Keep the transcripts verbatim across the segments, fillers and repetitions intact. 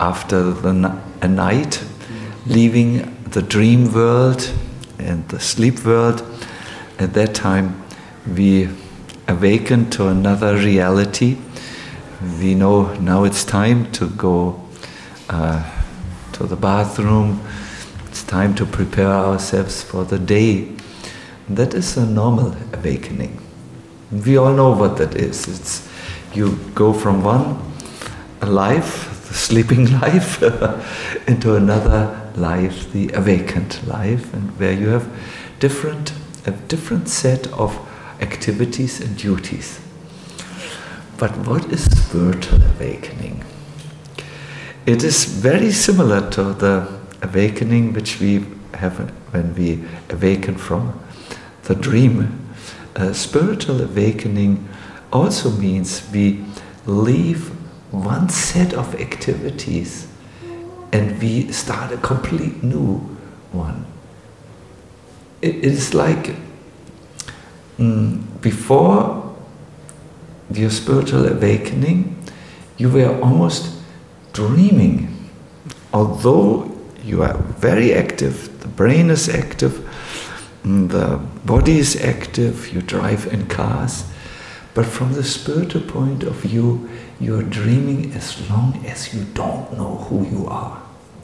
after the, a night, leaving the dream world and the sleep world. At that time, we awaken to another reality. We know now it's time to go uh, to the bathroom. It's time to prepare ourselves for the day. That is a normal awakening. We all know what that is. It's you go from one life, the sleeping life, into another life, the awakened life, and where you have different a different set of activities and duties. But what is spiritual awakening? It is very similar to the awakening which we have when we awaken from the dream. Uh, spiritual awakening also means we leave one set of activities and we start a complete new one. It is like mm, before your spiritual awakening, you were almost dreaming. Although you are very active, the brain is active, the body is active, you drive in cars, but from the spiritual point of view, you are dreaming as long as you don't know who you are.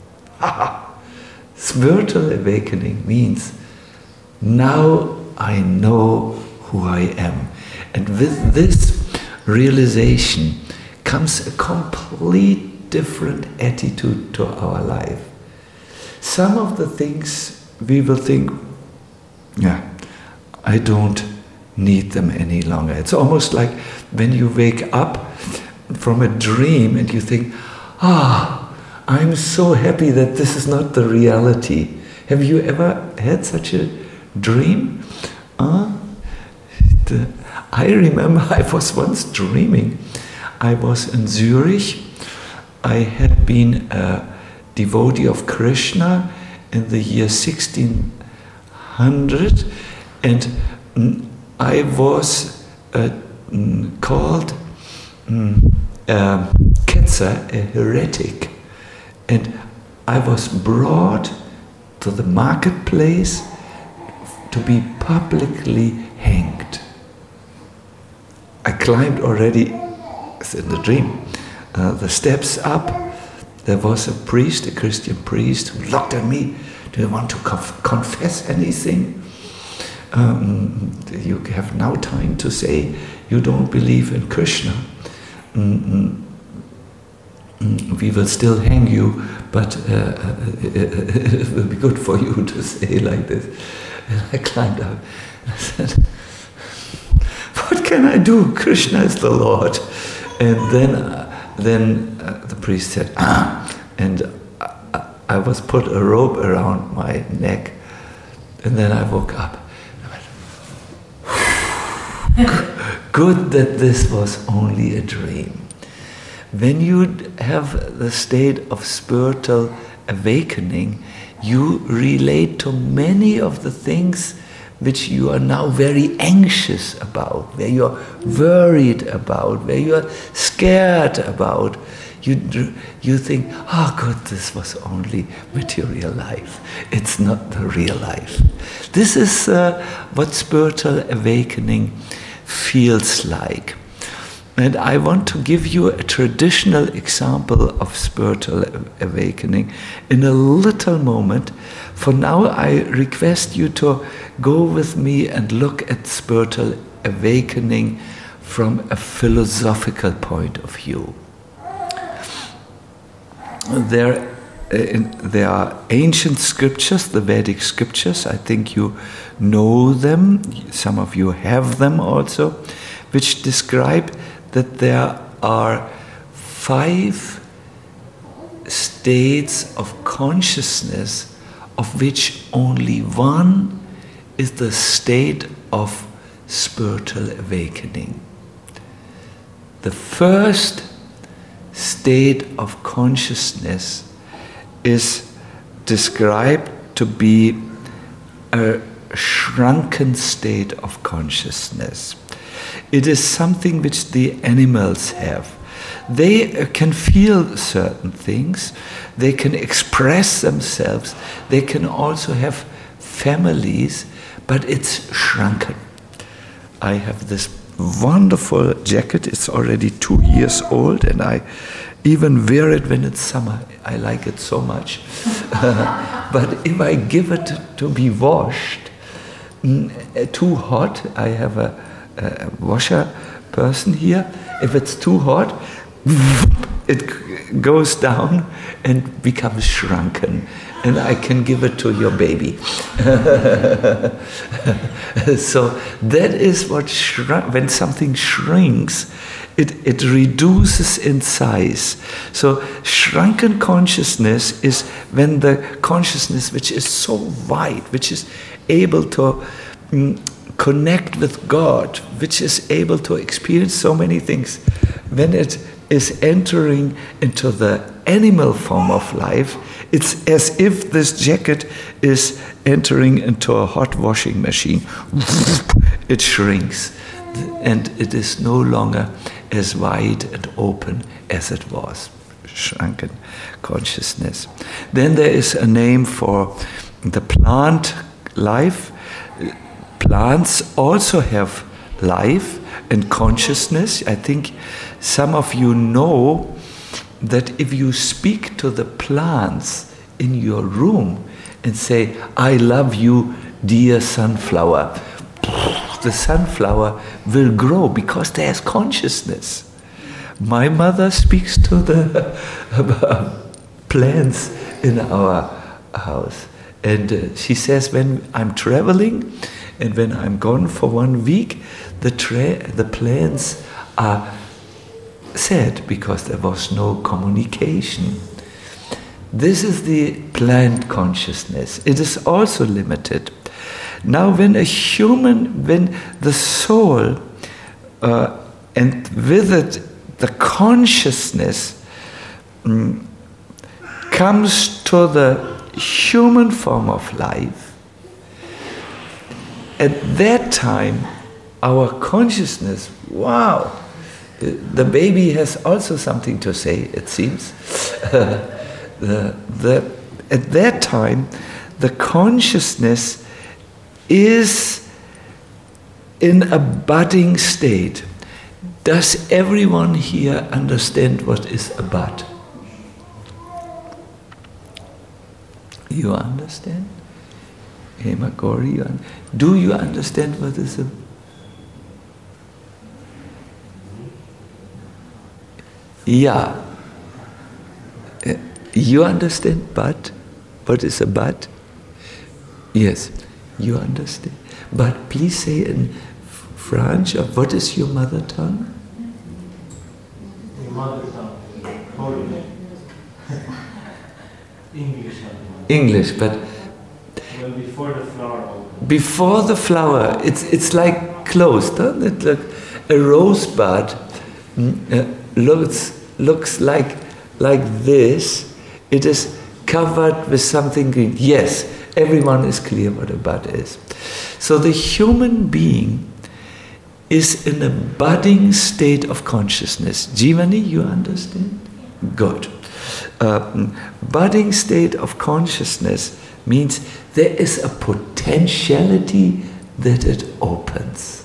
Spiritual awakening means now I know who I am. And with this realization comes a complete different attitude to our life. Some of the things we will think, yeah, I don't need them any longer. It's almost like when you wake up from a dream and you think, ah, I'm so happy that this is not the reality. Have you ever had such a dream? Uh, the, I remember I was once dreaming. I was in Zurich. I had been a devotee of Krishna in the year sixteen hundred, and mm, I was uh, mm, called mm, uh, Ketzer, a heretic, and I was brought to the marketplace to be publicly hanged. I climbed already, as in the dream, uh, the steps up. There was a priest, a Christian priest, who looked at me. Do you want to conf- confess anything? Um, you have now time to say you don't believe in Krishna. Mm-mm. Mm, we will still hang you, but uh, it will be good for you to say like this. And I climbed up and I said, what can I do? Krishna is the Lord. And then, uh, then uh, the priest said, ah, and I, I was put a rope around my neck, and then I woke up. I went, good that this was only a dream. When you have the state of spiritual awakening, you relate to many of the things which you are now very anxious about, where you're worried about, where you're scared about. You, you think, oh good, this was only material life. It's not the real life. This is uh, what spiritual awakening feels like. And I want to give you a traditional example of spiritual awakening in a little moment. For now, I request you to go with me and look at spiritual awakening from a philosophical point of view. There, uh, in, there are ancient scriptures, the Vedic scriptures. I think you know them. Some of you have them also, which describe that there are five states of consciousness, of which only one is the state of spiritual awakening. The first state of consciousness is described to be a shrunken state of consciousness. It is something which the animals have. they uh, can feel certain things, they can express themselves, they can also have families, but it's shrunken. I have this wonderful jacket, it's already two years old, and I even wear it when it's summer. I like it so much. Uh, but if I give it to be washed, mm, too hot, I have a, a washer person here, if it's too hot, it goes down and becomes shrunken, and I can give it to your baby. So that is what shrunk, when something shrinks, it, it reduces in size. So shrunken consciousness is when the consciousness, which is so wide, which is able to mm, connect with God, which is able to experience so many things, when it is entering into the animal form of life, it's as if this jacket is entering into a hot washing machine. It shrinks, and it is no longer as wide and open as it was. Shrunken consciousness. Then there is a name for the plant life. Plants also have life and consciousness. I think some of you know that if you speak to the plants in your room and say, "I love you, dear sunflower," the sunflower will grow because there's consciousness. My mother speaks to the plants in our house, and uh, she says, when I'm traveling and when I'm gone for one week, the tra- the plants are sad because there was no communication. This is the plant consciousness. It is also limited. Now, when a human, when the soul, uh, and with it the consciousness um, comes to the human form of life, at that time, our consciousness, wow, the baby has also something to say, it seems. the, the, at that time, the consciousness is in a budding state. Does everyone here understand what is a bud? You understand? Hey, Magori, you un- do you understand what is a Yeah. Uh, you understand bud? What is a bud? Yes, you understand. But please say in French, or what is your mother tongue? Your mother tongue. Polish. English. English, but well, before the flower opens. Before the flower, it's it's like closed, doesn't it? Like a rosebud uh, looks looks like like this. It is covered with something green. Yes, everyone is clear what a bud is. So the human being is in a budding state of consciousness. Jivani, you understand? Good. Uh, budding state of consciousness means there is a potentiality that it opens.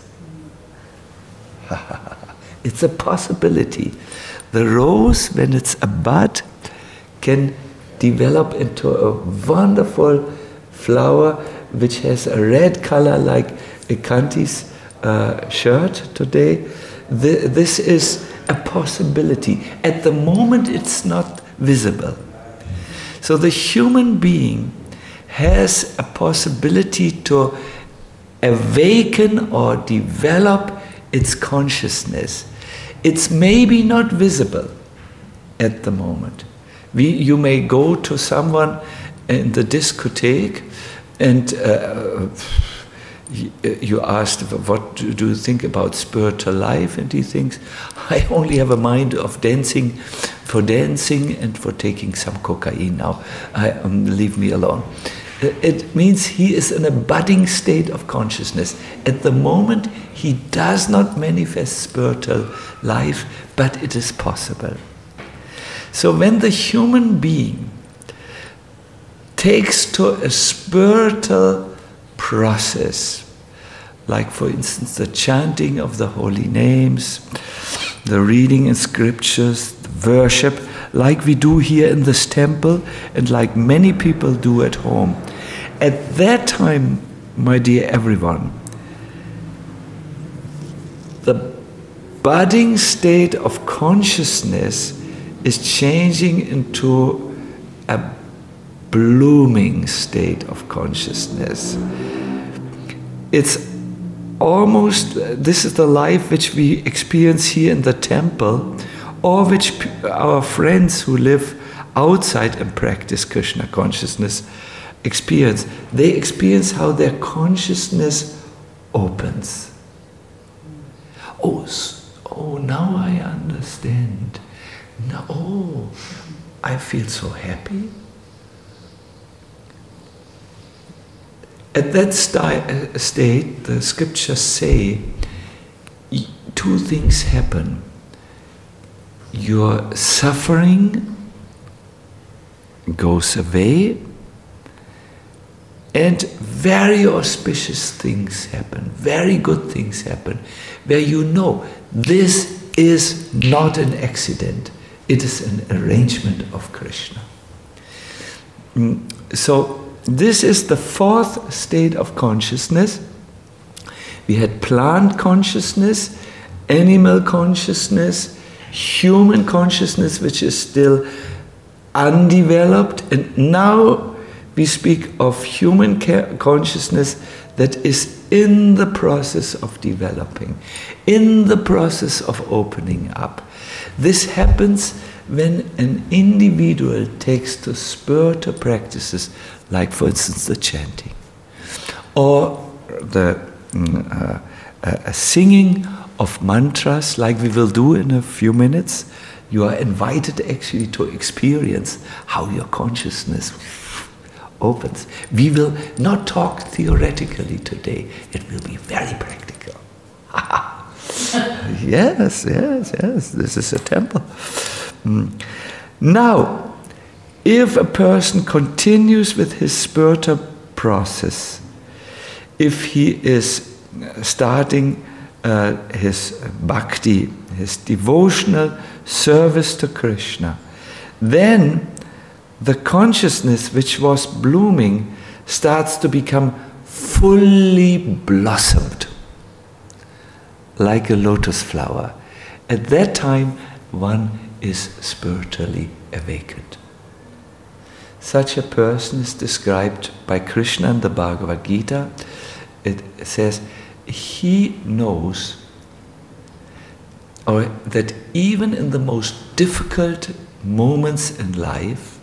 It's a possibility. The rose, when it's a bud, can develop into a wonderful flower which has a red color like Kanti's uh, shirt today. The, this is a possibility. At the moment it's not visible. So the human being has a possibility to awaken or develop its consciousness. It's maybe not visible at the moment. We, you may go to someone in the discotheque and uh, you asked, what do you think about spiritual life? And he thinks, I only have a mind of dancing for dancing and for taking some cocaine now. I, um, leave me alone. It means he is in a budding state of consciousness. At the moment, he does not manifest spiritual life but it is possible. So when the human being takes to a spiritual process, like for instance the chanting of the holy names, the reading in scriptures, the worship, like we do here in this temple and like many people do at home, at that time, my dear everyone, the budding state of consciousness is changing into a blooming state of consciousness. It's almost, this is the life which we experience here in the temple, or which our friends who live outside and practice Krishna consciousness experience. They experience how their consciousness opens. Oh, oh, now I understand. Now, oh, I feel so happy. At that sti- state, the scriptures say, two things happen. Your suffering goes away, and very auspicious things happen, very good things happen, where you know this is not an accident, it is an arrangement of Krishna. So, this is the fourth state of consciousness. We had plant consciousness, animal consciousness, human consciousness, which is still undeveloped, and now we speak of human consciousness that is in the process of developing, in the process of opening up. This happens when an individual takes to spiritual practices, like for instance the chanting, or the uh, uh, singing of mantras, like we will do in a few minutes. You are invited actually to experience how your consciousness opens. We will not talk theoretically today, it will be very practical. Yes, yes, yes, this is a temple. Mm. Now, if a person continues with his spiritual process, if he is starting uh, his bhakti, his devotional service to Krishna, then the consciousness which was blooming starts to become fully blossomed, like a lotus flower. At that time, one is spiritually awakened. Such a person is described by Krishna in the Bhagavad Gita. It says, he knows or that even in the most difficult moments in life,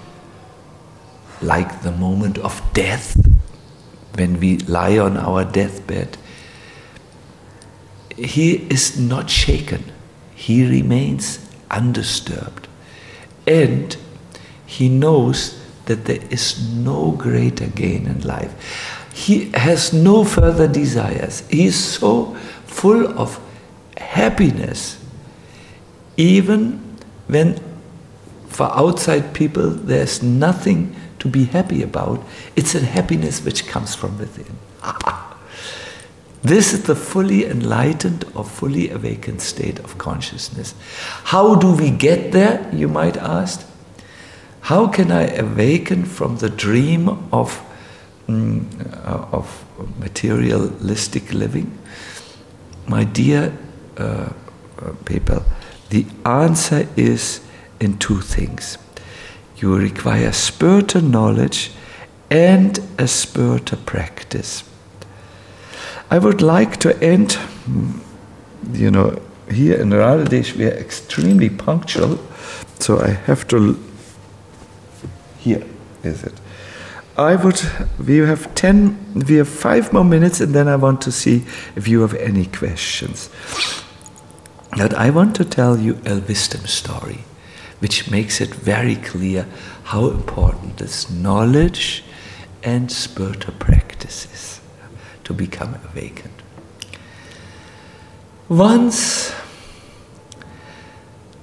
like the moment of death, when we lie on our deathbed, he is not shaken. He remains undisturbed. And he knows that there is no greater gain in life. He has no further desires. He is so full of happiness, even when for outside people there's nothing to be happy about. It's a happiness which comes from within. This is the fully enlightened or fully awakened state of consciousness. How do we get there, you might ask? How can I awaken from the dream of, mm, uh, of materialistic living? My dear uh, uh, people, the answer is in two things. You require spiritual knowledge and a spiritual practice. I would like to end, you know, here in Radhadesh we are extremely punctual, so I have to, here is it. I would, we have ten, we have five more minutes, and then I want to see if you have any questions. But I want to tell you a wisdom story, which makes it very clear how important this knowledge and spiritual practice is to become awakened. Once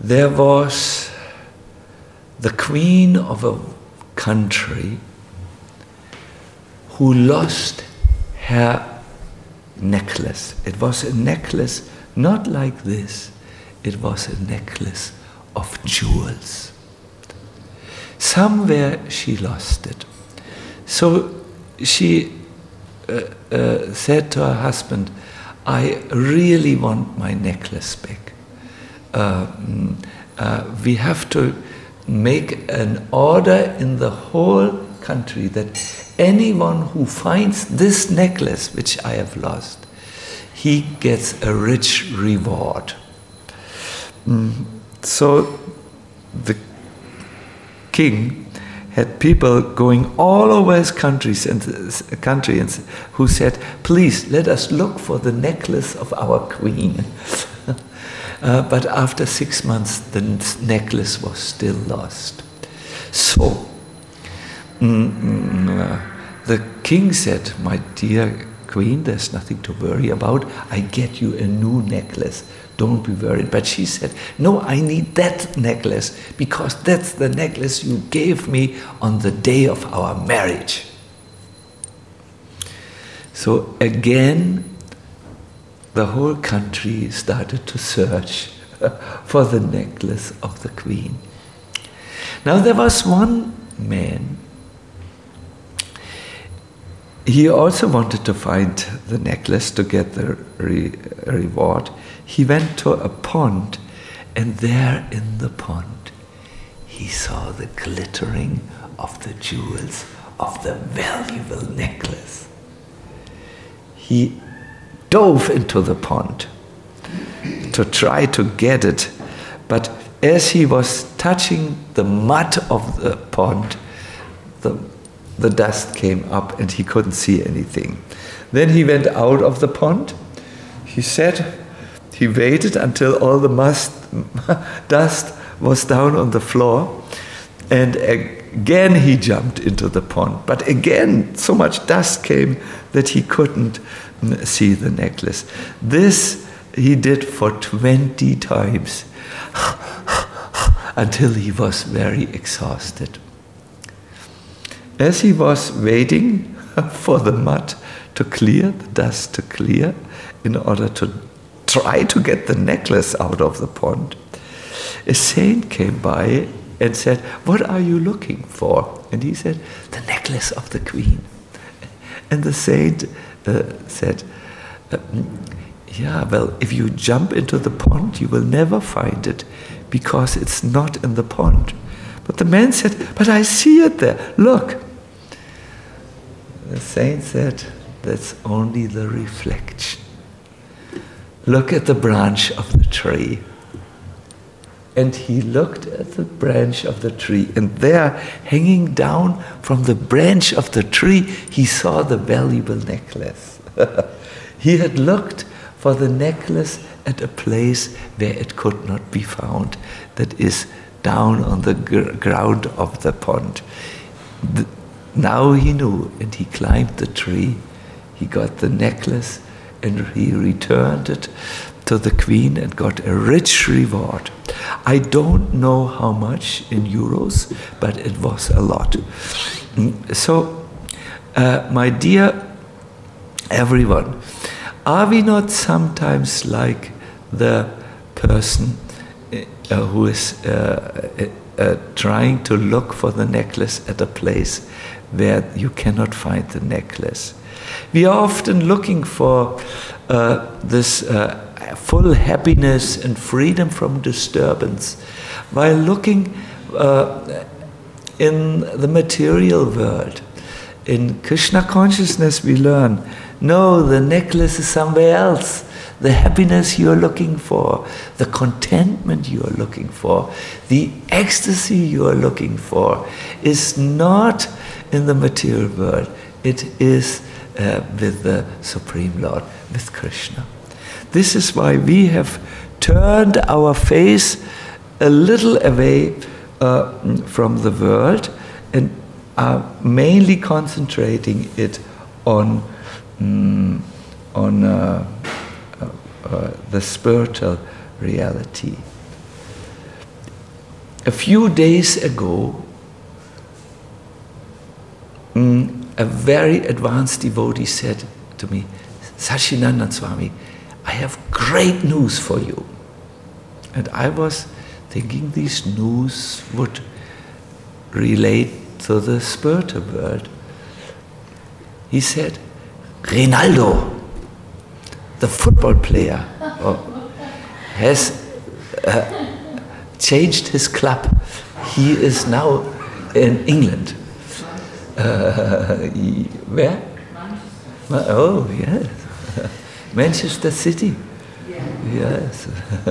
there was the queen of a country who lost her necklace. It was a necklace not like this, it was a necklace of jewels. Somewhere she lost it. So she uh, uh, said to her husband, I really want my necklace back. Uh, uh, we have to make an order in the whole country that anyone who finds this necklace, which I have lost, he gets a rich reward. Mm. So the king had people going all over his countries and country and who said, please let us look for the necklace of our queen. uh, but after six months the necklace was still lost. So mm, uh, the king said, my dear queen, there's nothing to worry about. I get you a new necklace. Don't be worried. But she said, no, I need that necklace because that's the necklace you gave me on the day of our marriage. So again, the whole country started to search for the necklace of the queen. Now there was one man. He also wanted to find the necklace to get the re- reward. He went to a pond, and there in the pond, he saw the glittering of the jewels of the valuable necklace. He dove into the pond to try to get it, but as he was touching the mud of the pond, the The dust came up and he couldn't see anything. Then he went out of the pond. He said, he waited until all the must, dust was down on the floor. And again he jumped into the pond. But again so much dust came that he couldn't see the necklace. This he did for twenty times until he was very exhausted. As he was waiting for the mud to clear, the dust to clear, in order to try to get the necklace out of the pond, a saint came by and said, what are you looking for? And he said, the necklace of the queen. And the saint uh, said, uh, yeah, well, if you jump into the pond, you will never find it because it's not in the pond. But the man said, but I see it there, look. The saint said, that's only the reflection. Look at the branch of the tree. And he looked at the branch of the tree, and there, hanging down from the branch of the tree, he saw the valuable necklace. He had looked for the necklace at a place where it could not be found, that is down on the gr- ground of the pond. The, now he knew, and he climbed the tree. He got the necklace, and he returned it to the queen and got a rich reward. I don't know how much in euros, but it was a lot. So, uh, my dear everyone, are we not sometimes like the person uh, who is uh, uh, uh, trying to look for the necklace at a place where you cannot find the necklace? We are often looking for uh, this uh, full happiness and freedom from disturbance while looking uh, in the material world. In Krishna consciousness we learn, no, the necklace is somewhere else. The happiness you are looking for, the contentment you are looking for, the ecstasy you are looking for is not in the material world. It is uh, with the Supreme Lord, with Krishna. This is why we have turned our face a little away uh, from the world and are mainly concentrating it on um, on uh, uh, uh, the spiritual reality. a few days ago, mm, a very advanced devotee said to me, Sachinandan Swami, I have great news for you. And I was thinking this news would relate to the spiritual world. He said, Rinaldo, the football player, oh, has uh, changed his club. He is now in England. Uh, he, where? Manchester. Oh, yes. Manchester City. Yeah. Yes.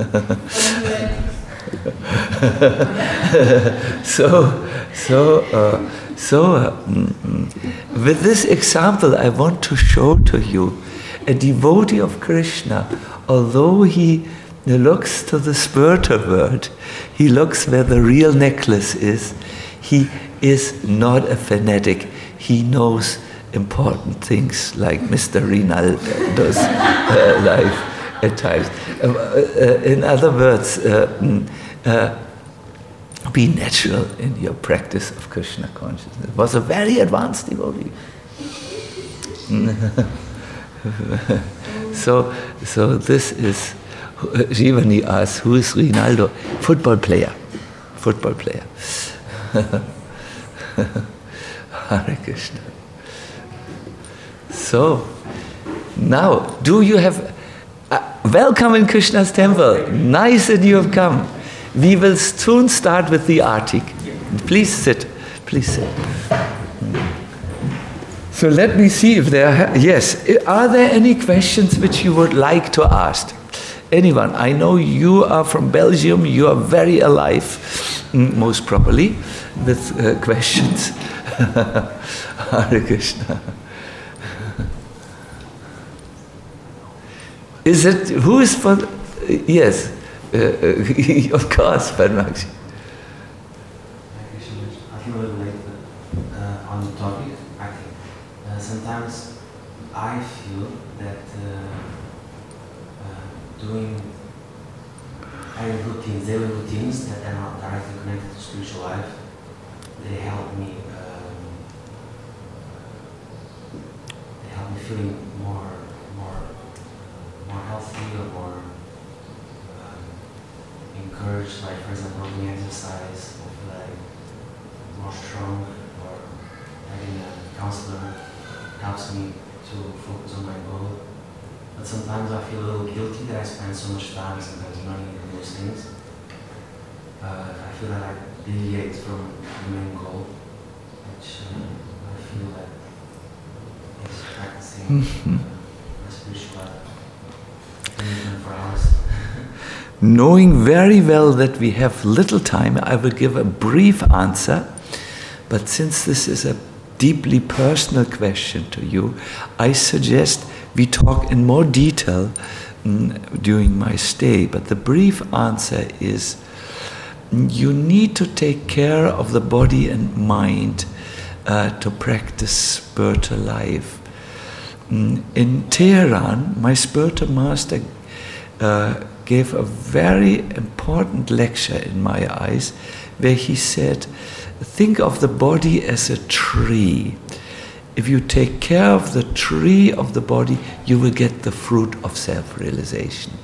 so, so, uh, so, uh, mm, with this example, I want to show to you a devotee of Krishna, although he looks to the spiritual world, he looks where the real necklace is. He is not a fanatic. He knows important things like Mister Rinaldo's uh, life at times. Uh, uh, in other words, uh, uh, be natural in your practice of Krishna consciousness. It was a very advanced devotee. so, so this is, Jivani asks, who is Rinaldo? Football player. Football player. Hare Krishna. So, now, do you have... Uh, welcome in Krishna's temple. Nice that you have come. We will soon start with the Artik. Please sit. Please sit. So let me see if there are... Yes. Are there any questions which you would like to ask? Anyone? I know you are from Belgium. You are very alive, most probably, with uh, questions. Hare Krishna. Is it, who is for, uh, yes, uh, uh, of course, Parmakshi. I feel like uh, on the topic, I think, uh, sometimes I feel that uh, uh, doing having routines, daily routines that are not directly connected to spiritual life, they help me, um, they help me feeling more, more, more healthy or more um, encouraged. Like, for example, doing exercise, I feel like more strong, or having a counselor helps me to focus on my goal. But sometimes I feel a little guilty that I spend so much time, sometimes money on those things. Uh, I feel that I deviate from the main goal, which uh, I feel that is practicing Mm-hmm. uh, my spiritual life. For hours. Knowing very well that we have little time, I will give a brief answer. But since this is a deeply personal question to you, I suggest we talk in more detail mm, during my stay. But the brief answer is, you need to take care of the body and mind uh, to practice spiritual life. Mm, in Tehran, my spiritual master uh, gave a very important lecture in my eyes, where he said, think of the body as a tree. If you take care of the tree of the body, you will get the fruit of self-realization.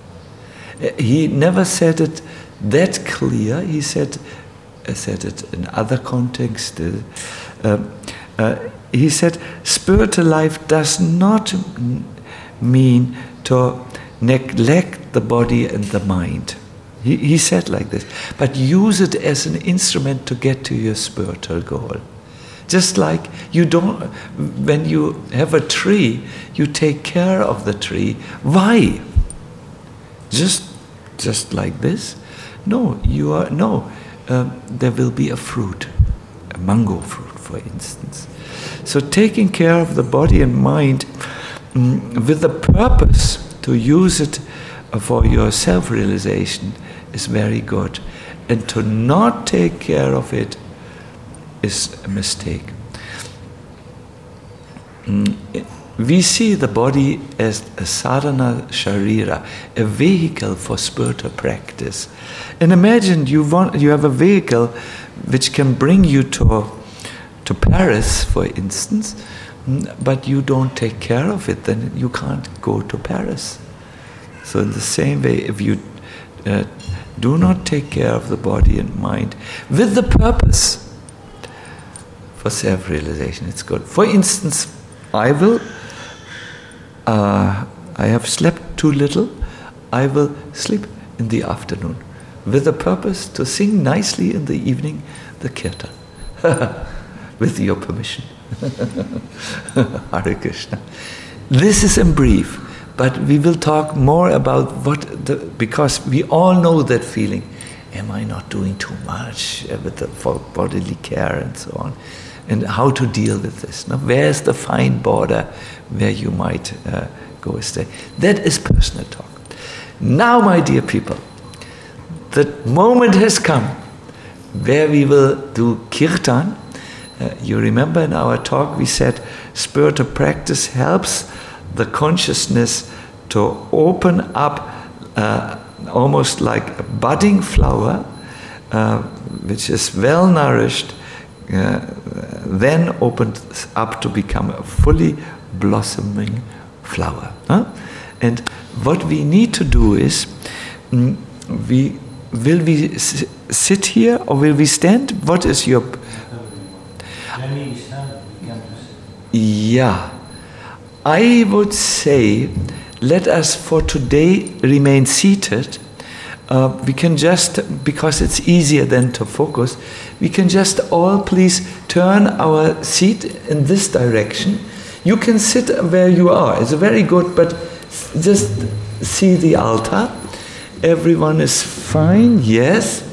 He never said it that clear. He said, uh, said it in other contexts. Uh, uh, he said, spiritual life does not m- mean to neglect the body and the mind. He, he said like this, but use it as an instrument to get to your spiritual goal. Just like you don't, when you have a tree, you take care of the tree. Why? Just, just like this? No, you are, no, um, there will be a fruit, a mango fruit, for instance. So taking care of the body and mind um, with the purpose to use it for your self-realization is very good. And to not take care of it is a mistake. Mm, we see the body as a sadhana sharira, a vehicle for spiritual practice. And imagine you want you have a vehicle which can bring you to to Paris, for instance, but you don't take care of it, then you can't go to Paris. So in the same way, if you uh, do not take care of the body and mind with the purpose for self-realization, it's good. For instance, I will, uh, I have slept too little, I will sleep in the afternoon with the purpose to sing nicely in the evening the kirtan. With your permission. Hare Krishna. This is in brief, but we will talk more about what, the, because we all know that feeling. Am I not doing too much with the for bodily care and so on? And how to deal with this. Now, where's the fine border where you might uh, go astray? That is personal talk. Now, my dear people, the moment has come where we will do kirtan. Uh, you remember in our talk we said spiritual practice helps the consciousness to open up uh, almost like a budding flower uh, which is well nourished, uh, then opens up to become a fully blossoming flower. Huh? And what we need to do is, mm, we will we s- sit here or will we stand? What is your... Yeah, I would say let us for today remain seated. Uh, we can just, because it's easier then to focus, we can just all please turn our seat in this direction. You can sit where you are, it's very good, but just see the altar. Everyone is fine, yes.